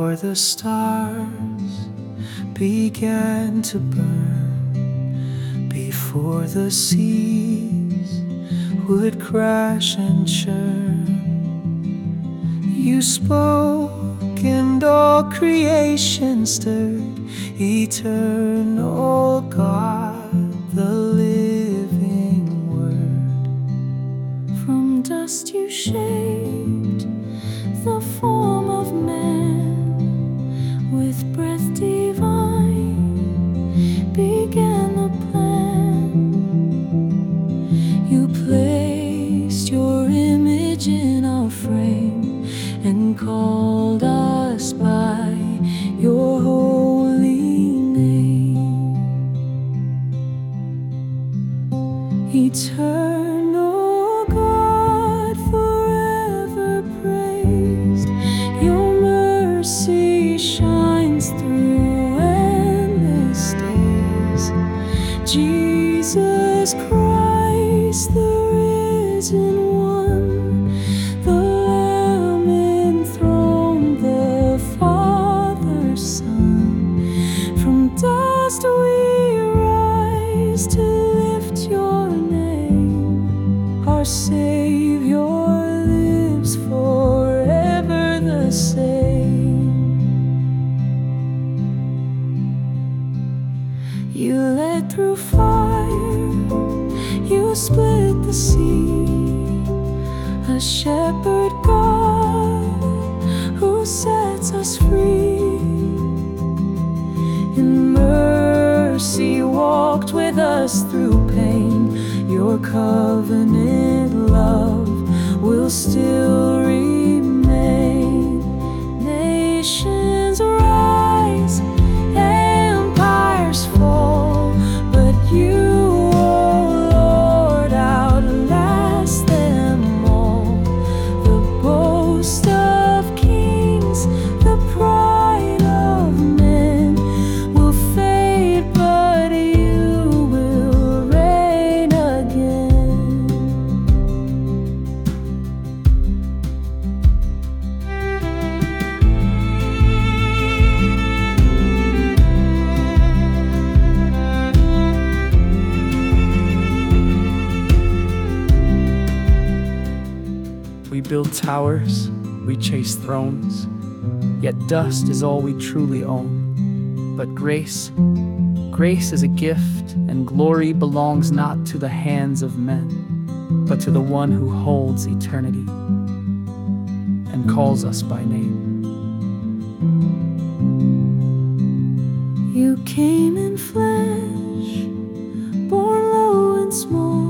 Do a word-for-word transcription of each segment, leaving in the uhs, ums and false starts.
before the stars began to burn, before the seas would crash and churn. You spoke and all creation stirred, eternal God, the living Word. From dust you shaped the form of man, with breath divine began the plan. You placed your image in our frame and called us by your holy name. Eternal God, forever praised, your mercy shines through endless days. Jesus Christ, the risen one, the Lamb enthroned, the Father's Son. From dust we rise to lift your name. Our Savior lives forever the same. You led through fire, you split the sea, a shepherd God who sets us free. In mercy walked with us through pain, your covenant love will still remain. Nations rise, empires fall, but you, O Lord, outlast them all. The boast of kings, the pride of men will fade, but you will reign again. We build towers, we chase thrones, yet dust is all we truly own. But grace, grace is a gift, and glory belongs not to the hands of men, but to the one who holds eternity and calls us by name. You came in flesh, born low and small,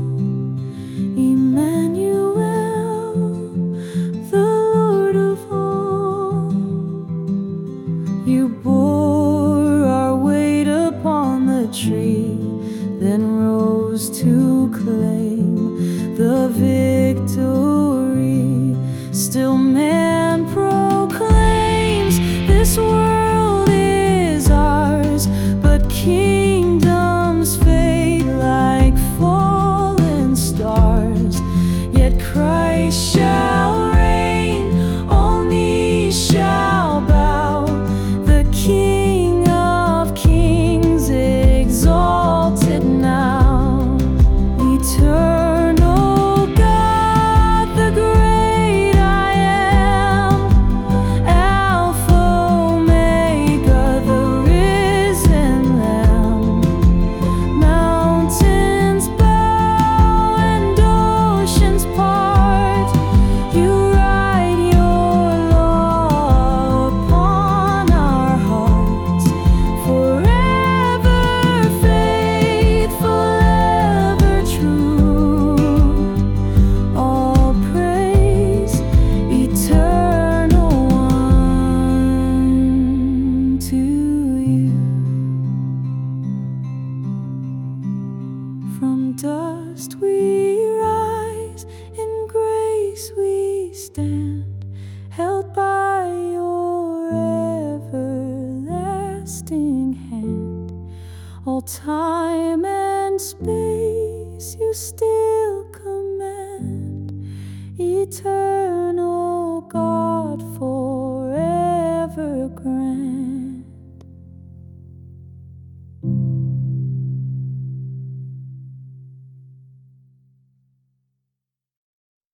Emmanuel, the Lord of all. You bore our weight upon the tree, then rose to claim the victory. Still man proclaims this world is ours, but kingdoms fade like fallen stars. Yet Christ shall reign, all knees shall bow, the King of kings exalted now. Eternal God, the great I am, Alpha, Omega, the risen Lamb. Mountains bow and oceans part, you write your law upon our hearts. Forever faithful, ever true, all praise, eternal one, to you. From dust we rise, in grace we stand, held by your everlasting hand. All time and space you still command, eternal.